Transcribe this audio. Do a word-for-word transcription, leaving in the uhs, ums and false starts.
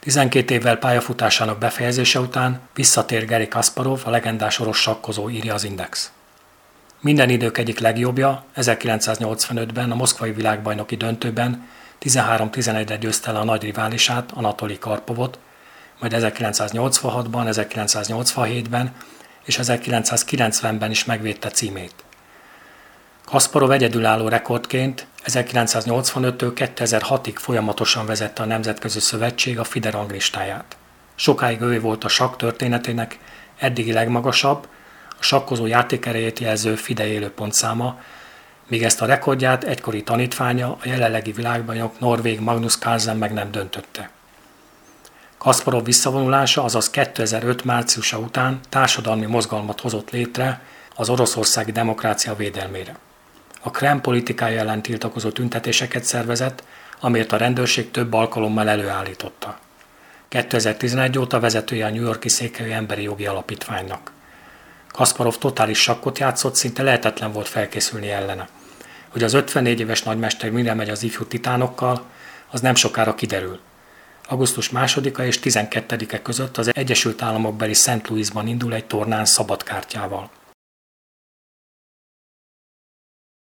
tizenkét évvel pályafutásának befejezése után visszatér Garry Kasparov, a legendás orosz sakkozó, írja az Index. Minden idők egyik legjobbja, ezerkilencszáznyolcvanötben a moszkvai világbajnoki döntőben tizenhárom tizenegyre győzte le a nagy riválisát, Anatoli Karpovot, majd ezerkilencszáznyolcvanhatban, ezerkilencszáznyolcvanhétben és ezerkilencszázkilencvenben is megvédte címét. Kasparov egyedülálló rekordként ezerkilencszáznyolcvanöttől kétezer-hatig folyamatosan vezette a Nemzetközi Szövetség a FIDE ranglistáját. Sokáig ő volt a sakk történetének eddigi legmagasabb, a sakkozó játékerejét jelző FIDE élőpontszáma, míg ezt a rekordját egykori tanítványa, a jelenlegi világbajnok norvég Magnus Carlsen meg nem döntötte. Kasparov visszavonulása, azaz kétezer-öt márciusa után társadalmi mozgalmat hozott létre az oroszországi demokrácia védelmére. A Kreml politikája ellen tiltakozó tüntetéseket szervezett, amért a rendőrség több alkalommal előállította. kétezer-tizenegy óta vezetője a New York-i székhelyű Emberi Jogi Alapítványnak. Kasparov totális sakkot játszott, szinte lehetetlen volt felkészülni ellene. Hogy az ötvennégy éves nagymester mire megy az ifjú titánokkal, az nem sokára kiderül. augusztus másodika és tizenkettedike között az Egyesült Államokbeli Szent Louisban indul egy tornán szabadkártyával.